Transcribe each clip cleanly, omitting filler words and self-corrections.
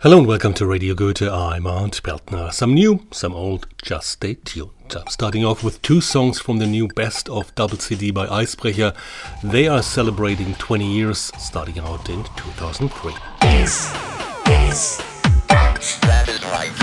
Hello and welcome to Radio Goethe. I'm Arndt Beltner. Some new, some old, just stay tuned. I'm starting off with two songs from the new Best of Double CD by Eisbrecher. They are celebrating 20 years, starting out in 2003. Yes, that is right.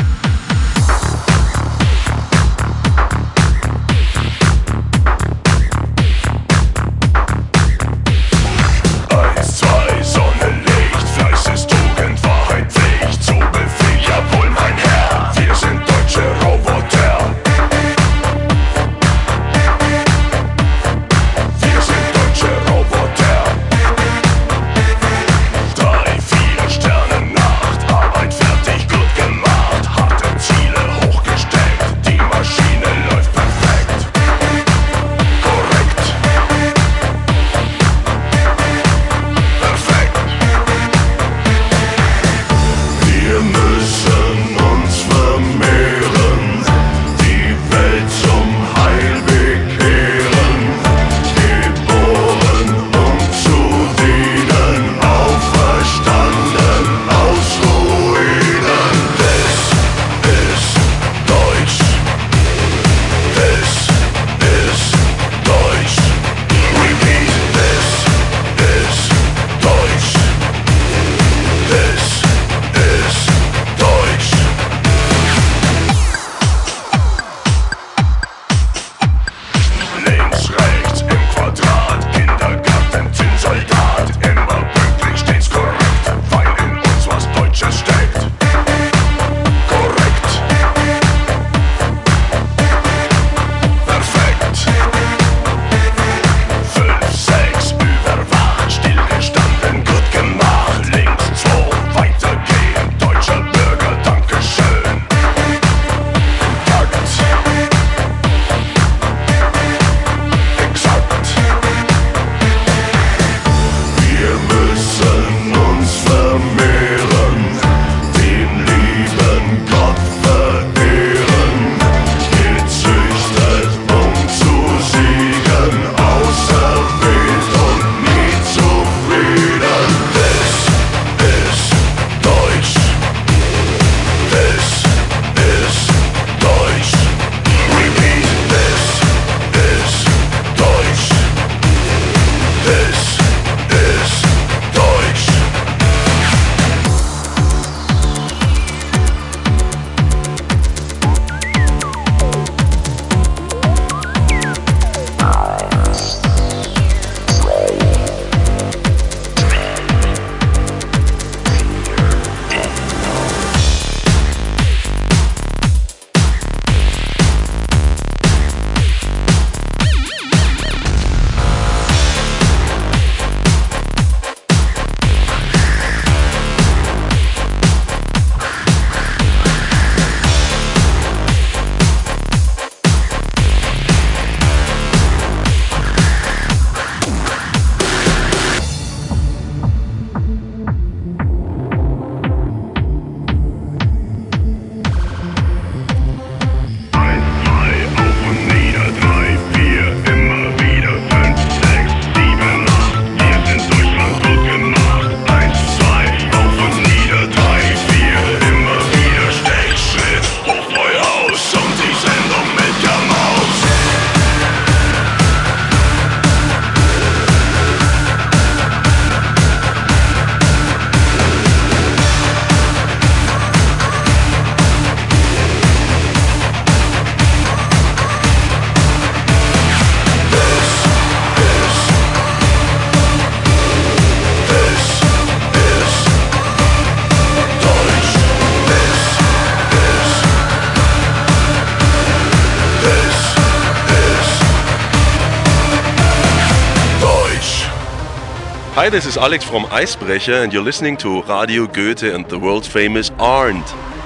Hi, this is Alex from Eisbrecher and you're listening to Radio Goethe and the world famous Arndt.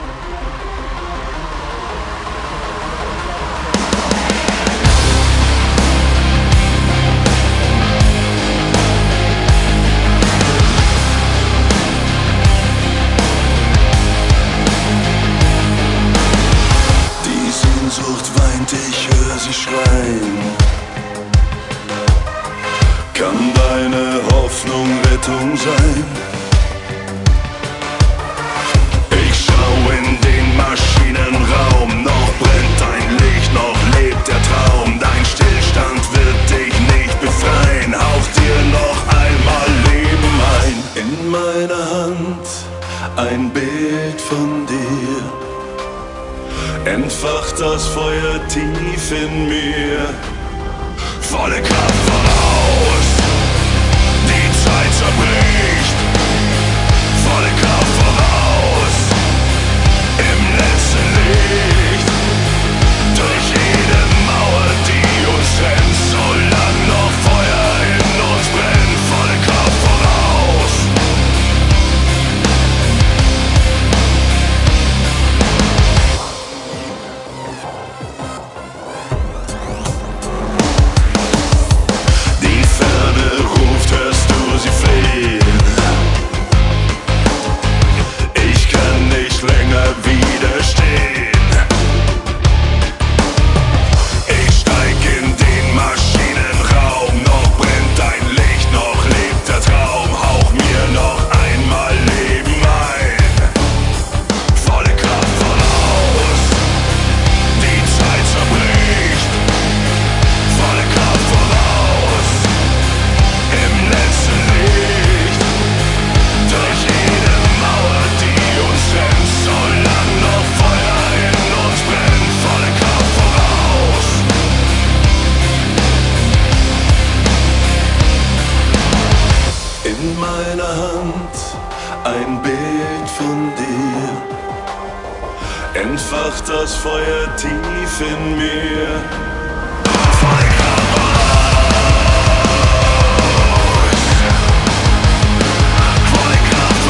Die Sehnsucht weint, ich höre sie schreien. Kann deine Hoffnung Rettung sein? ein Bild von dir. Entfacht das Feuer tief in mir. Volle Kraft voraus, die Zeit zerbricht. Volle Kraft voraus, im letzten Licht. Durch jede Mauer, die uns trennt, solange noch Feuer in uns brennt. Volle Kraft voraus. Die Ferne ruft, hörst du sie flehen? Ich kann nicht länger widerstehen. Ich steig in den Maschinenraum, noch brennt dein Licht, noch lebt der Traum. Hauch mir noch einmal Leben ein. Volle Kraft voraus, die Zeit zerbricht. Volle Kraft voraus, im letzten Licht. Durch jede Mauer, die uns trennt, solange noch Feuer in uns brennt. Volle Kraft voraus. In meiner Hand ein Bild von dir. Entfacht das Feuer tief in mir. Volle Kraft voraus. Volle Kraft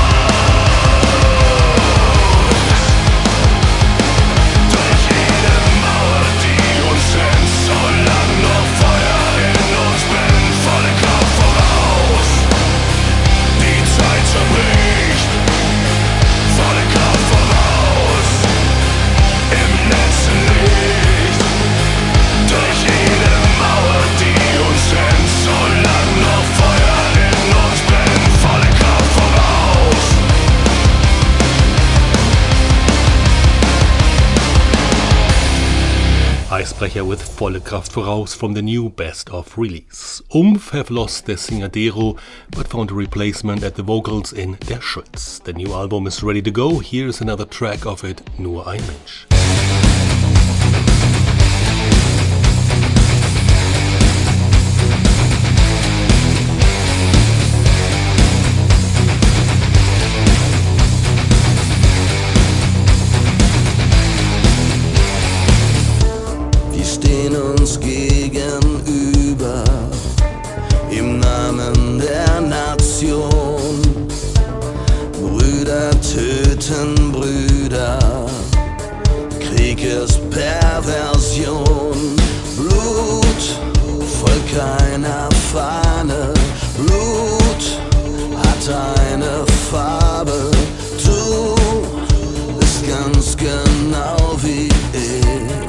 voraus. Durch jede Mauer, die uns trennt, solange noch Feuer in uns brennt. Volle Kraft voraus, die Zeit zerbricht. Volle Kraft voraus, im letzten Licht. Durch jede Mauer, die uns trennt, solange noch Feuer in uns brennt. Volle Kraft voraus. Eisbrecher with Volle Kraft voraus from the new Best of release. Umf have lost their singer Dero, but found a replacement at the vocals in Der Schütz. The new album is ready to go. Here's another track of it, Nur ein Mensch. Wir stehen uns gegenüber im Namen der Nation. Brüder töten Brüder, Krieg ist Perversion. Blut folgt keiner Fahne, Blut hat eine Farbe. Du bist ganz genau wie ich.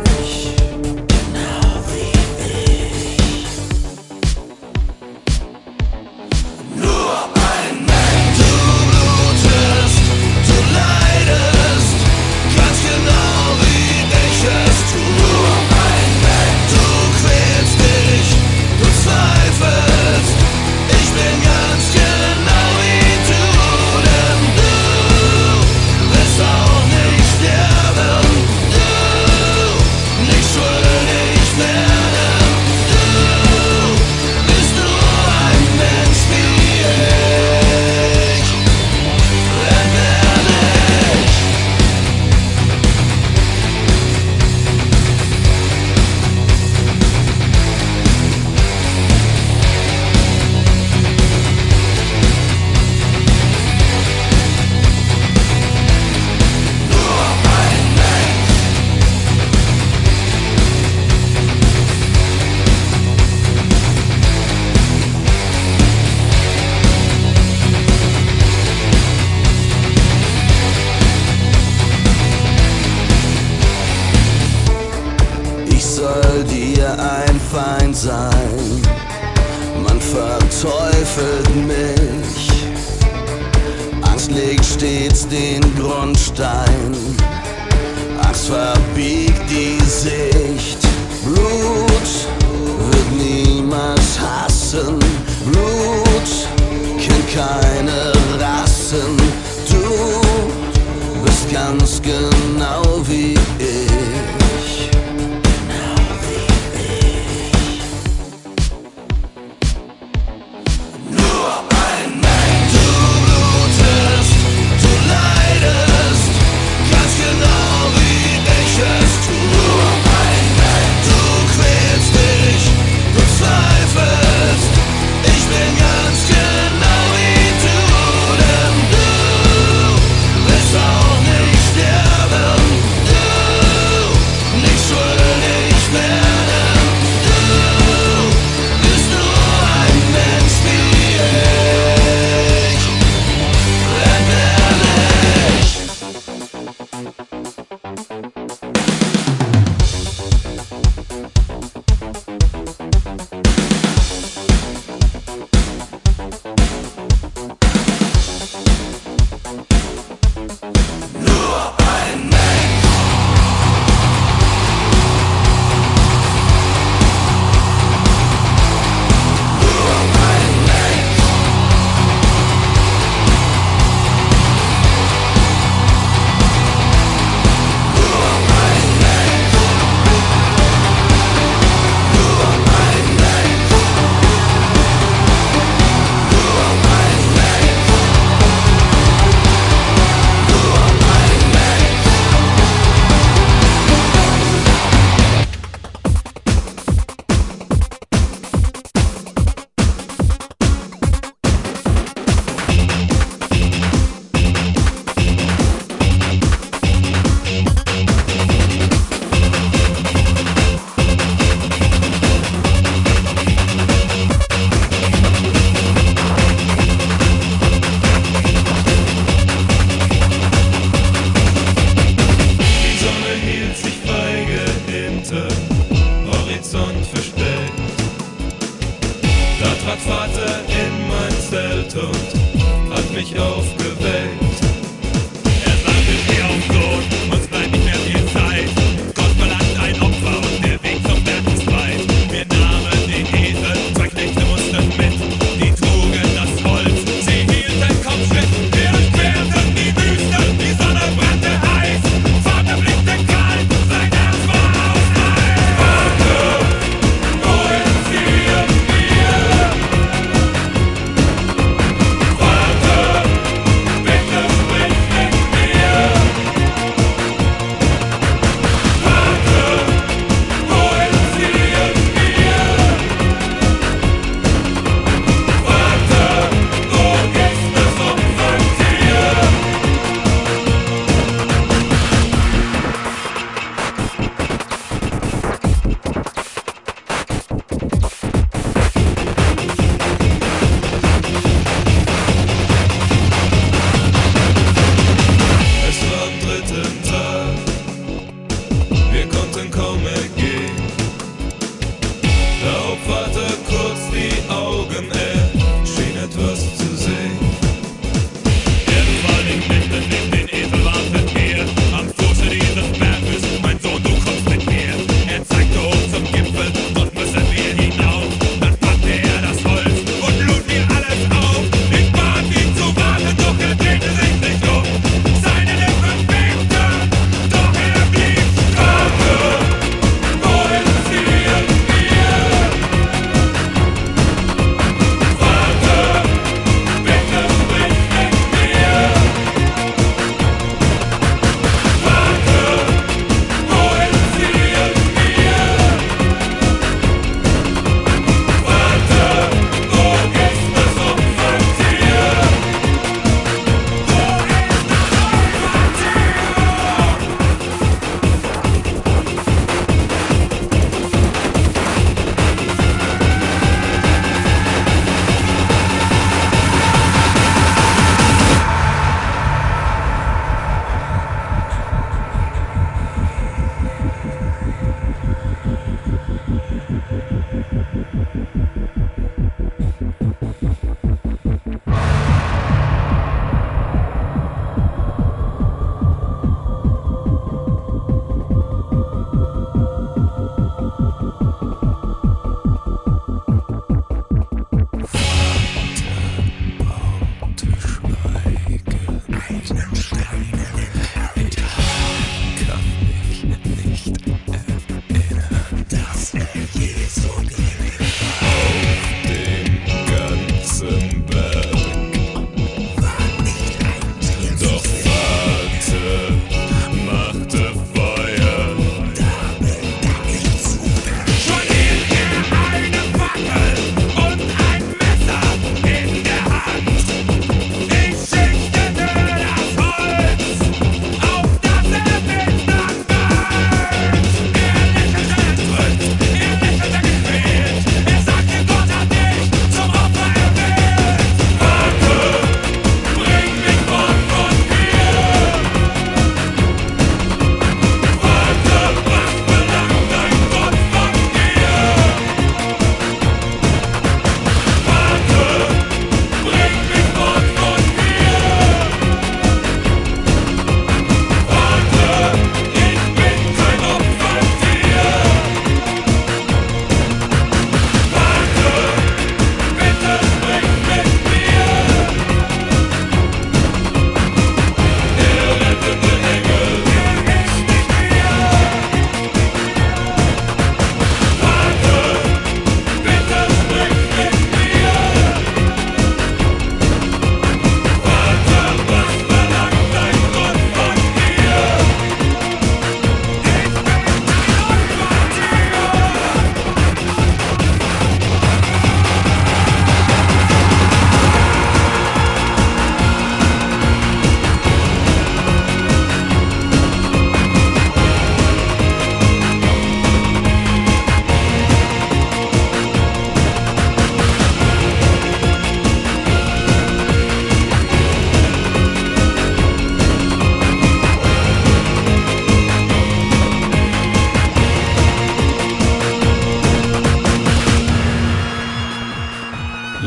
Ich bin ganz genau wie du, denn du willst auch nicht sterben. Du nicht schuldig werden. Du bist nur ein Mensch wie ich. Wer werde ich? Ich soll dir ein Feind sein, man verteufelt mich. Angst legt stets den Grundstein, Angst verbiegt die Sicht. Blut wird niemals hassen, Blut kennt keine Rassen. Du ganz genau wie ich.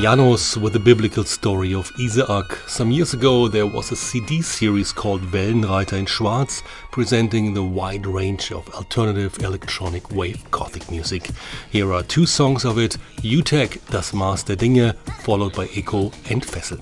Janos with the biblical story of Isaac. Some years ago there was a CD series called Wellenreiter in Schwarz, presenting the wide range of alternative electronic wave gothic music. Here are 2 songs of it, UTEC, Das Maß der Dinge, followed by Echo, Entfesselt.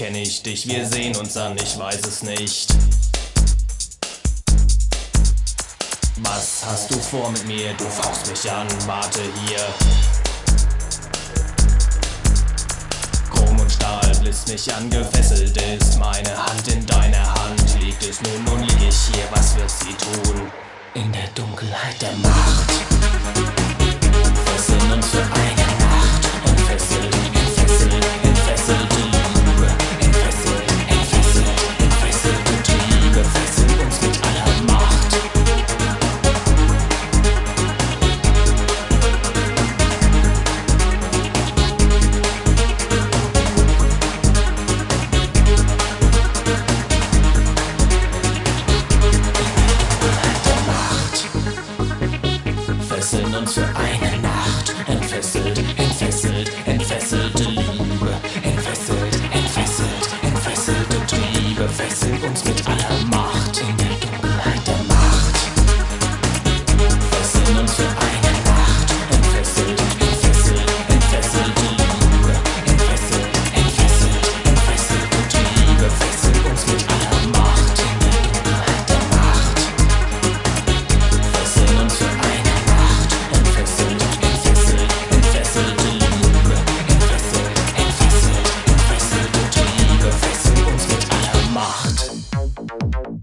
kenn ich dich, wir sehen uns an, ich weiß es nicht. Was hast du vor mit mir? Du fauchst mich an, warte hier. Chrom und Stahl blisst mich an, gefesselt ist meine Hand in deiner Hand. Liegt es nun lieg ich hier, was wird sie tun? In der Dunkelheit der Macht. Fesseln uns für eine Nacht. Entfesselt, entfesselt, entfesselte Liebe. Entfesselt, entfesselt, entfesselte Triebe. Fesseln uns mit aller Macht. Fesseln uns für eine Nacht. Entfesselt, entfesselt, entfesselte Liebe. Entfesselt, entfesselt, entfesselte Triebe. Fesseln uns mit aller Macht in der Dunkelheit der Macht. Fesseln uns für eine Nacht. Entfesselt, entfesselt, entfesselte Liebe. Entfesselt, entfesselt, entfesselte Triebe. Fesseln uns mit aller Macht in der Dunkelheit der Macht. Fesseln uns für eine Nacht. Entfesselt, entfesselt, entfesselte Liebe. Entfesselt, entfesselt, entfesselte Triebe. Fesseln uns mit aller Macht.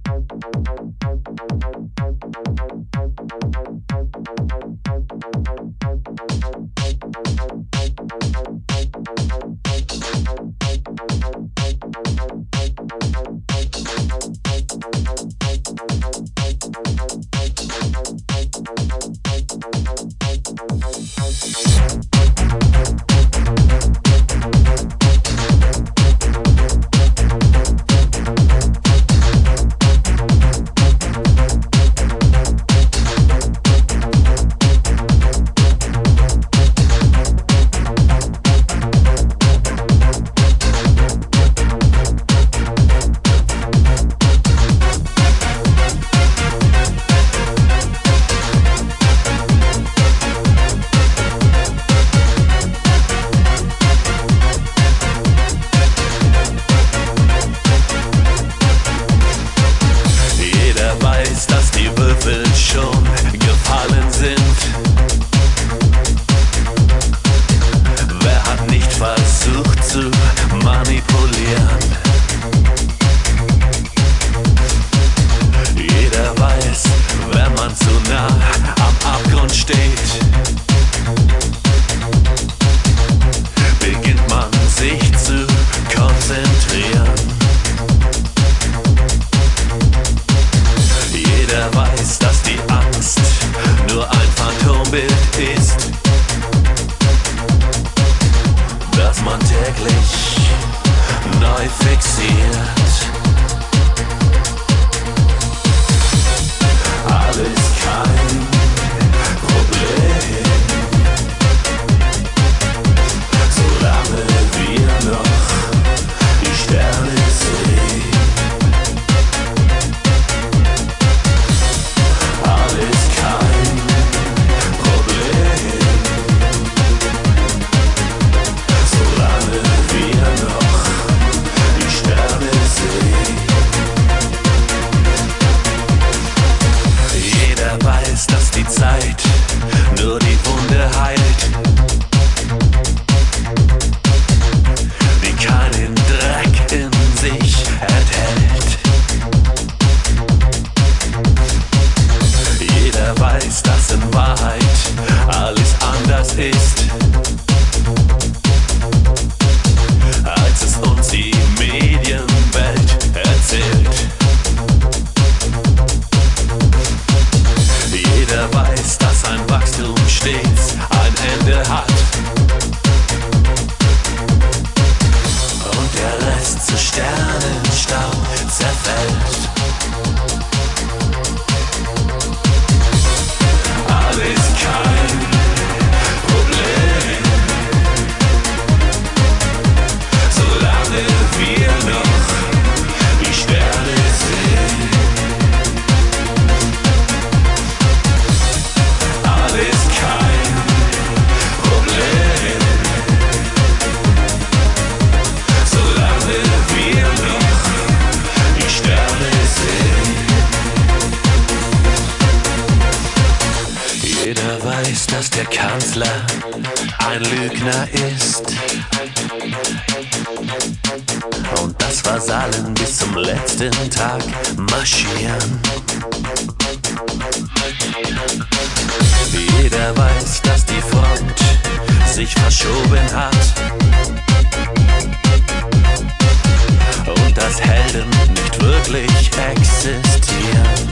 dass der Kanzler ein Lügner ist und dass Vasallen bis zum letzten Tag marschieren. Jeder weiß, dass die Front sich verschoben hat und dass Helden nicht wirklich existieren.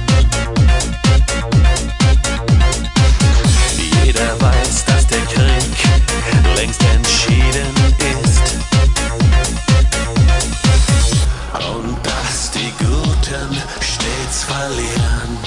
Jeder weiß, dass der Krieg längst entschieden ist und dass die Guten stets verlieren.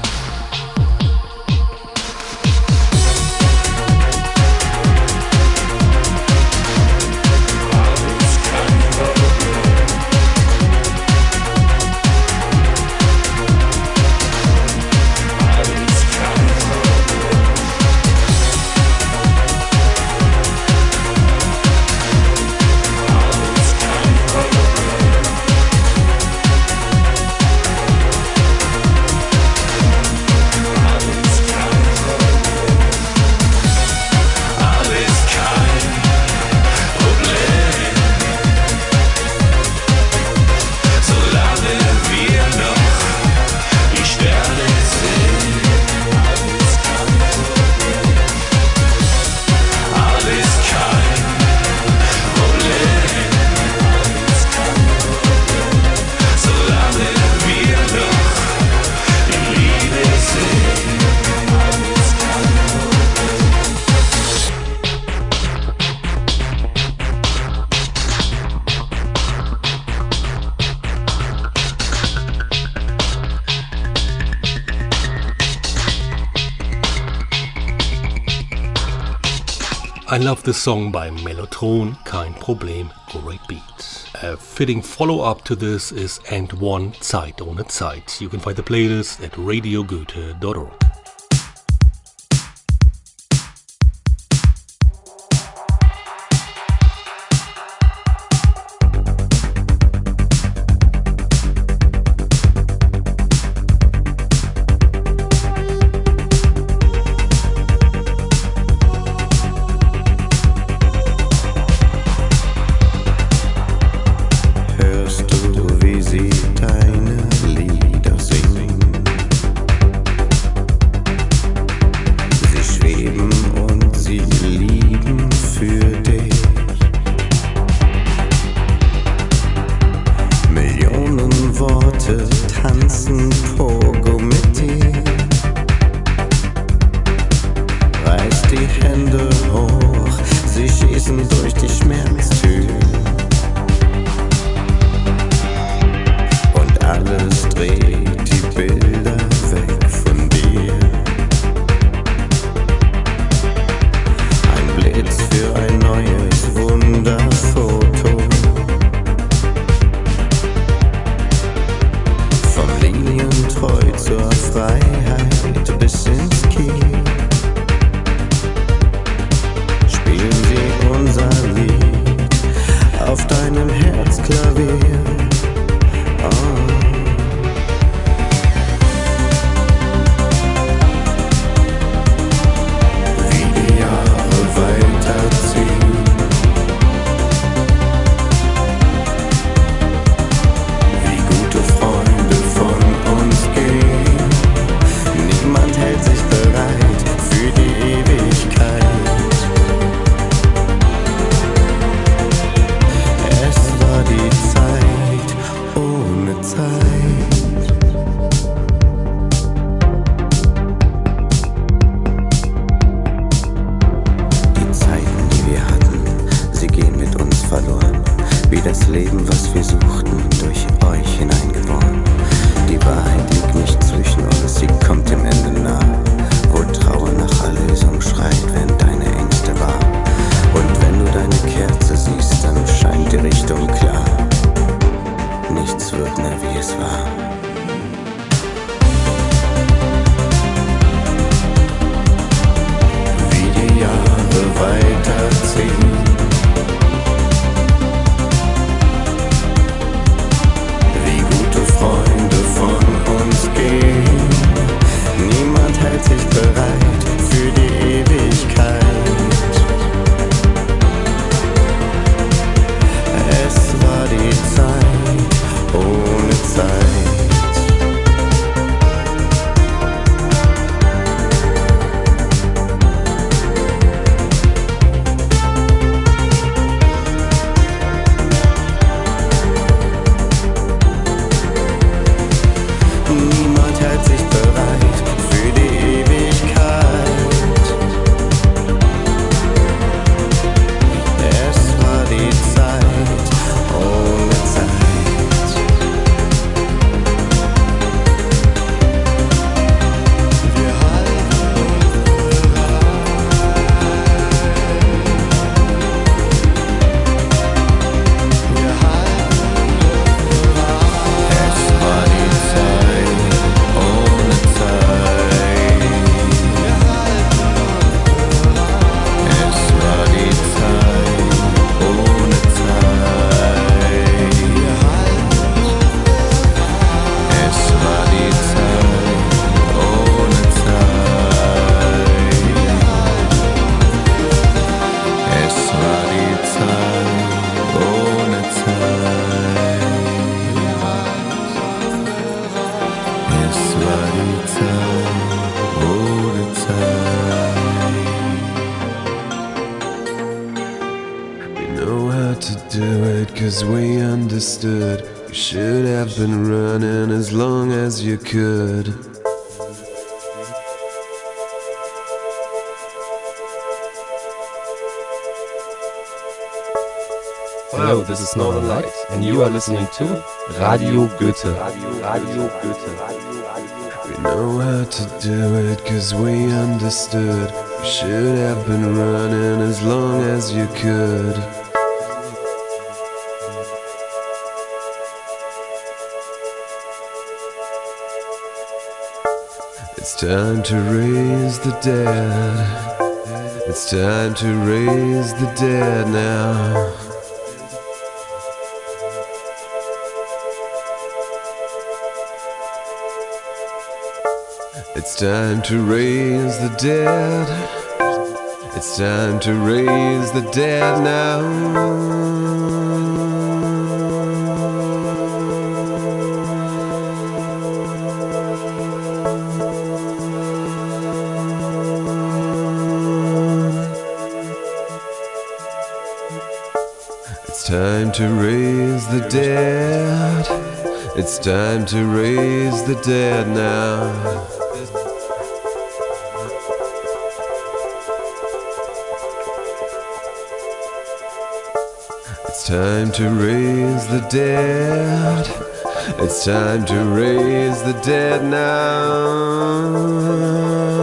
I love the song by Mellotron, Kein Problem, great beat. A fitting follow-up to this is And One, Zeit ohne Zeit. You can find the playlist at radiogoethe.org. have been running as long as you could. Hello, this is Northern Light, and you are listening to Radio Goethe. Radio Goethe. We know how to do it 'cause we understood. You should have been running as long as you could. It's time to raise the dead. It's time to raise the dead now. It's time to raise the dead. It's time to raise the dead now. It's time to raise the dead. It's time to raise the dead now. It's time to raise the dead. It's time to raise the dead now.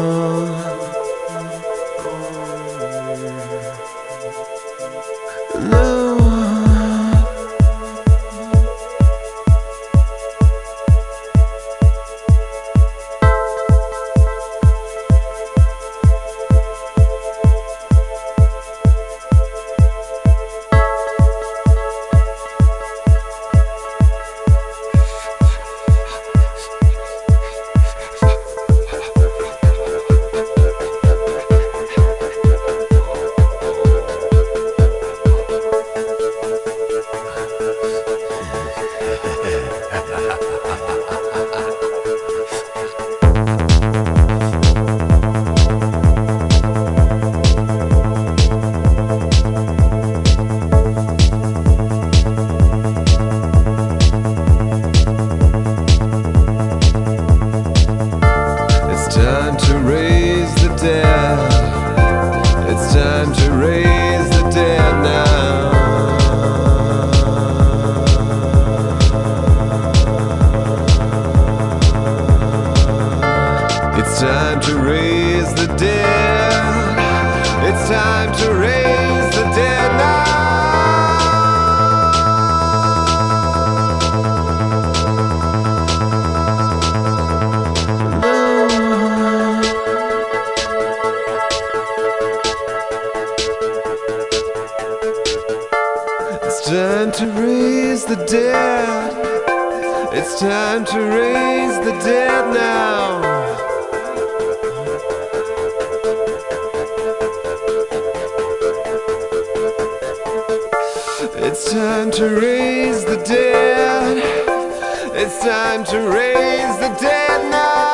It's time to raise the dead now. It's time to raise the dead. It's time to raise the dead now.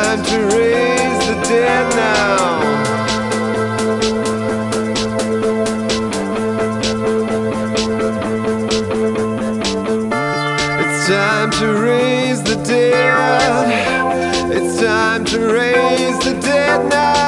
time to raise the dead now. It's time to raise the dead. It's time to raise the dead now.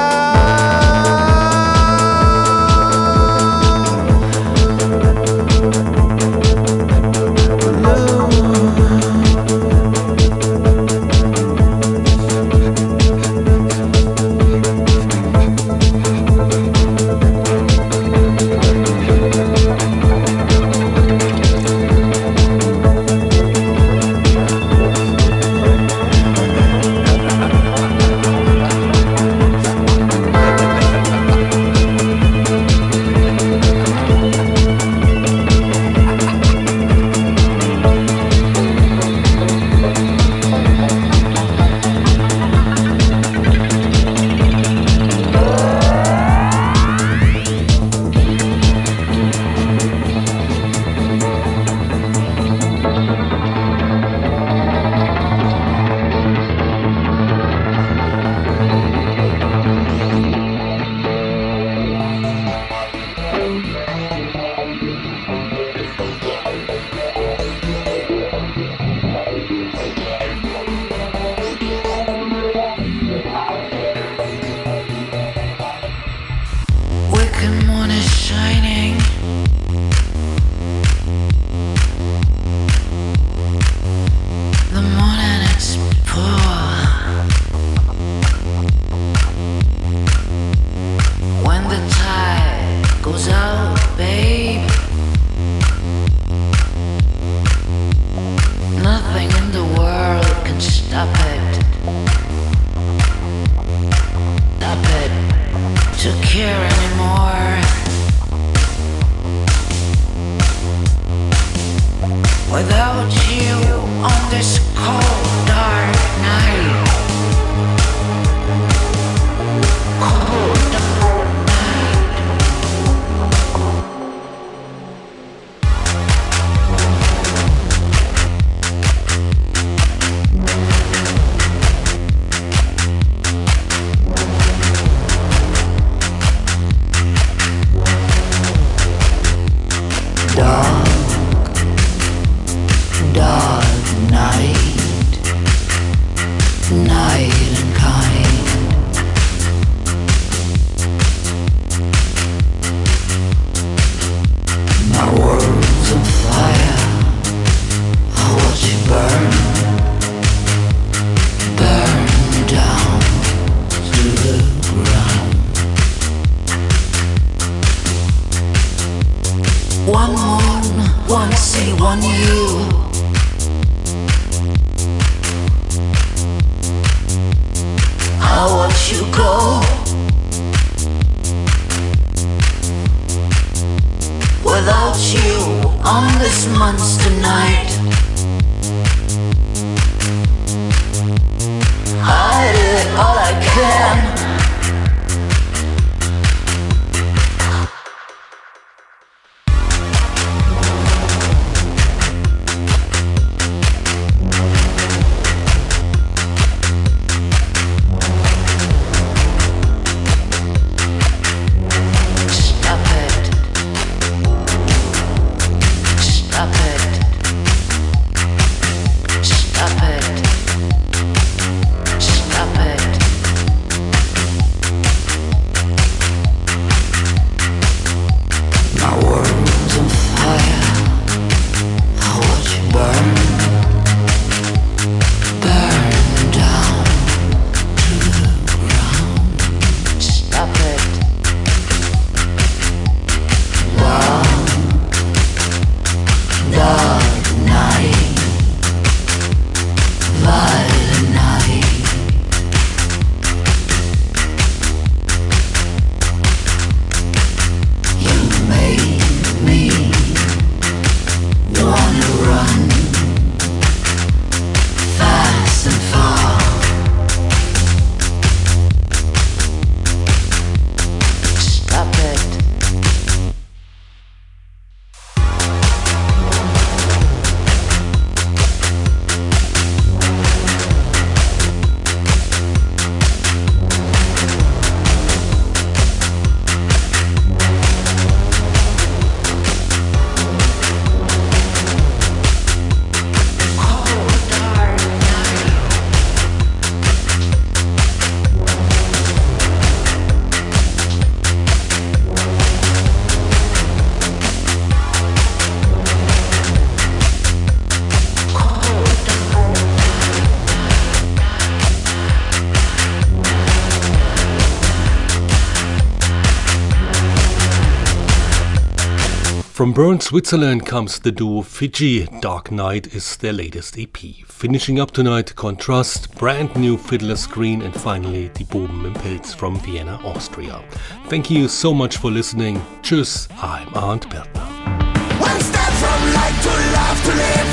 From Bern, Switzerland comes the duo Fiji. Dark Night is their latest EP. Finishing up tonight, Contrast, brand new Fiddler Screen, and finally Die Buben im Pilz from Vienna, Austria. Thank you so much for listening. Tschüss, I'm Arndt Bertner. One step from life to love to live.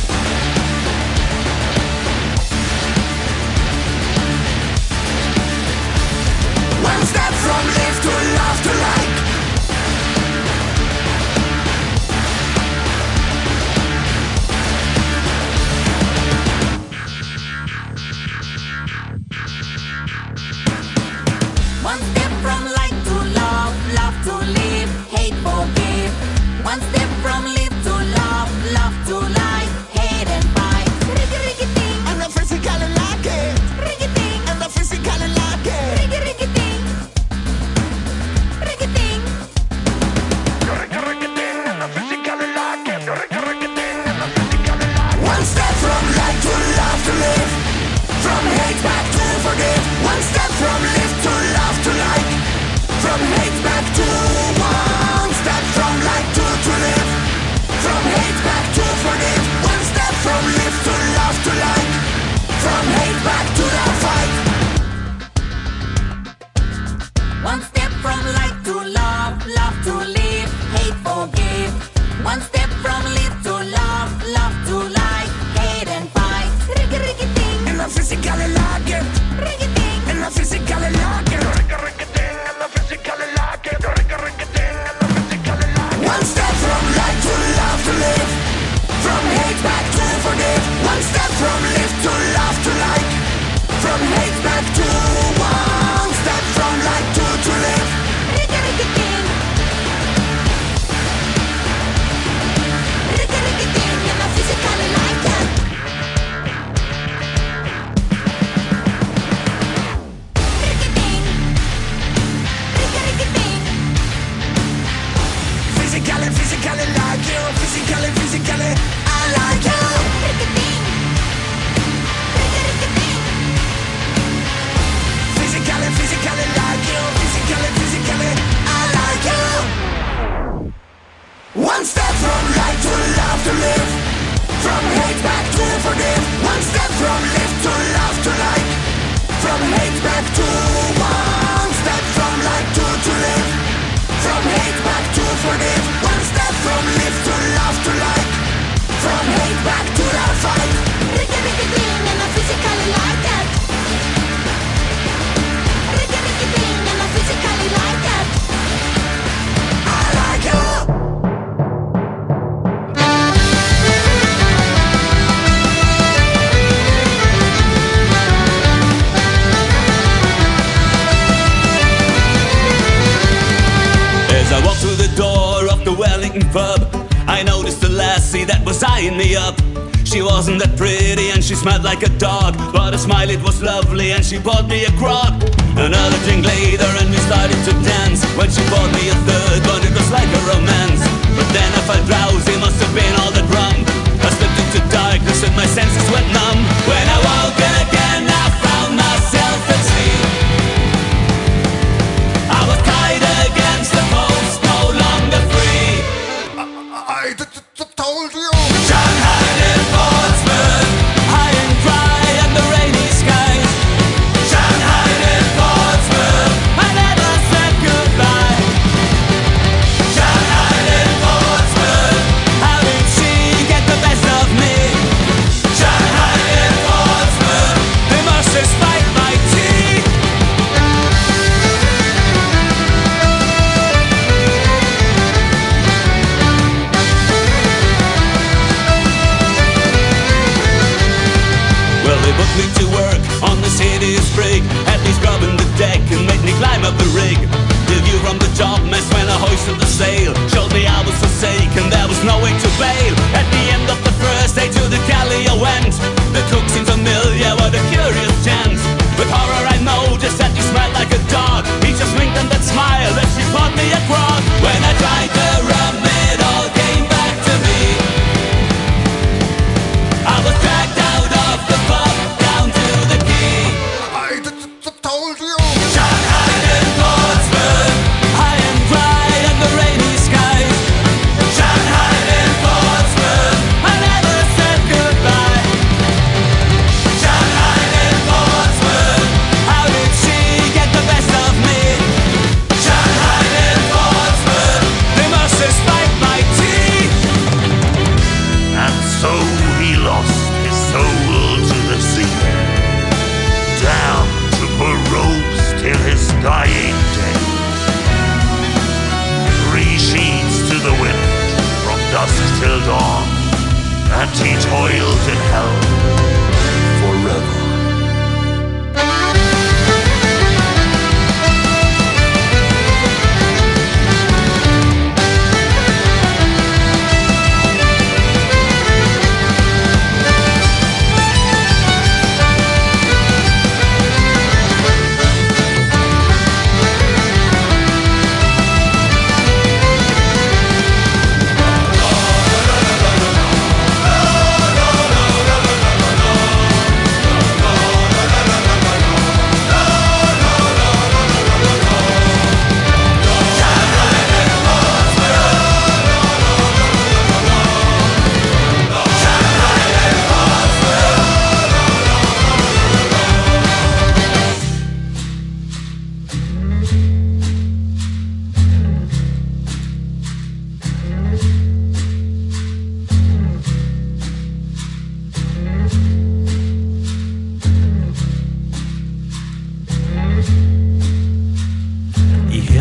One step from live to love to like. One step from like to love, love to live, hate forgive. One step from live to love to like, hate and fight. Riggy riggy ding, And the physically like it. riggy ding, And the physically like it. riggy riggy ding, riggy ding. One step from life to love to live. From hate back to forgive. One step from live to love to like. From hate back to one step from life to live. From hate back to forgive. One step from live to love to like. From hate back to the fight. One step from like to love, love to live, hate forgive. One step from live to love to like, hate and fight. Riggy riggy ding, And the physically like it. riggy ding. And the physically like it. One step from life to love to live. From hate back to forgive. One step from live to love to like. From hate back to one step from life to live. Riggy riggy ding, riggy riggy ding, and I physically like it. Riggy ding, riggy riggy ding. Physically like you. Physically, I like you. Riggy ding, riggy riggy ding. Physically like you. Physically, I like you. One step from life to love to live. From hate back to forgive. One step from live to love to like. From hate back to one step from life to live. From hate back to forgive. One step from live to love to like. From hate back to the fight. Riggy riggy ding, and I physically like it. Riggy riggy ding, and I physically like it. I like you. As I walked through the door of the Wellington pub, I noticed the lassie that was eyeing me up. She wasn't that pretty and she smelled like a dog, but her smile it was lovely and she bought me a grog. Another drink later and we started to dance. When she bought me a third one it was like a romance. But then I felt drowsy, must have been all that rum. I slipped into darkness and my senses went numb. When I woke again I found myself asleep. I was tied against the post, no longer free. I told you. Shanghai and Portsmouth, high and dry under rainy skies. Shanghai and Portsmouth, I never said goodbye. Shanghai and Portsmouth, how did she get the best of me? Shanghai and Portsmouth.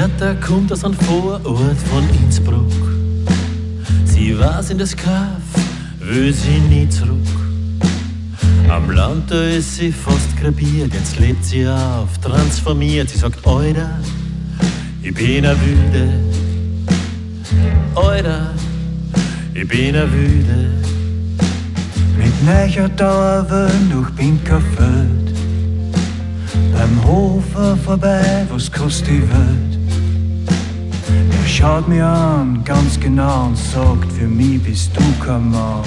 Bertha kommt aus einem Vorort von Innsbruck. Sie war's in das Kaff, will sie nie zurück. Am Land, da ist sie fast krepiert, jetzt lebt sie auf, transformiert. Sie sagt, Alter, ich bin a Wüde. Alter, ich bin a Wüde. Mit neuer Dauerwellen durch Pinkerfeld, beim Hofer vorbei, was kostet die Welt? Er schaut mir an, ganz genau, und sagt, für mich bist du kein Mann.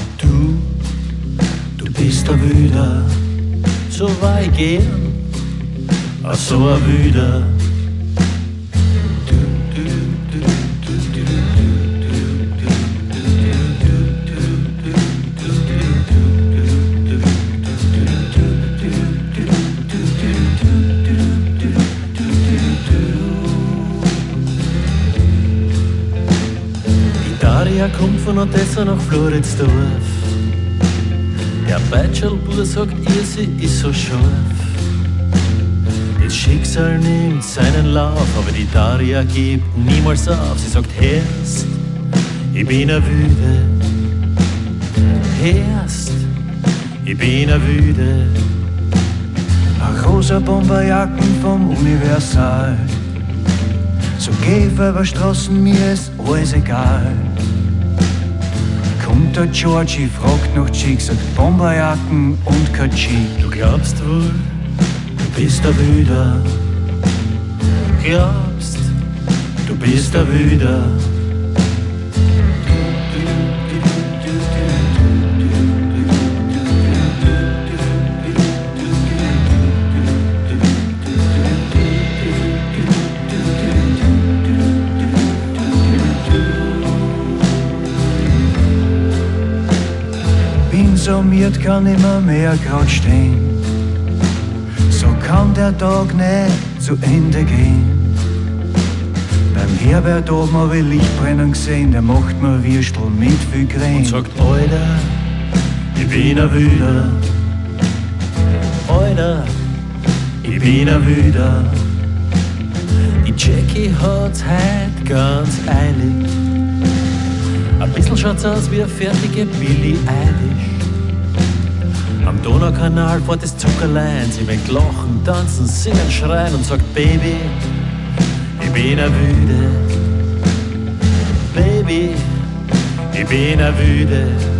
Du bist a Wüder, so war ich gern, a so a Wüder. Die Daria kommt von Odessa nach Floridsdorf. Der Beitschelbur sagt ihr, sie ist so scharf. Das Schicksal nimmt seinen Lauf, aber die Daria gibt niemals auf. Sie sagt, Herrst, ich bin a Wüde. Herrst, ich bin a Wüde. a rosa Bomberjacken vom Universal. So geh über Straßen, mir ist alles egal. Kommt der Georgie, fragt nach Chick, sagt Bomberjacken und kein Chick. Du glaubst wohl, du bist der Wüder. Glaubst, du bist der Wüder. Summiert kann immer mehr grad stehen. So kann der Tag nicht zu Ende gehen. Beim Herbert oben hab ich Lichtbrennen gesehen, der macht mir Würstel mit viel Creme. Und sagt, Alter, ich bin a Wüder. Alter, ich bin a Wüder. Die Jackie hat's heut ganz eilig. Ein bisschen schaut's aus wie eine fertige Billie Eilish. Am Donaukanal fährt das Zuckerlein, sie mögt lachen, tanzen, singen, schreien und sagt, Baby, ich bin a Wüde. Baby, ich bin a Wüde.